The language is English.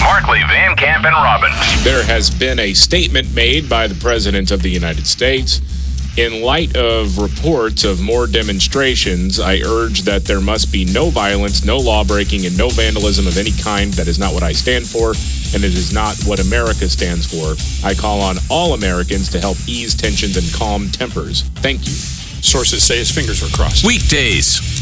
Markley, Van Camp, and Robbins. There has been a statement made by the President of the United States. In light of reports of more demonstrations, I urge that there must be no violence, no lawbreaking, and no vandalism of any kind. That is not what I stand for, and it is not what America stands for. I call on all Americans to help ease tensions and calm tempers. Thank you. Sources say his fingers were crossed. Weekdays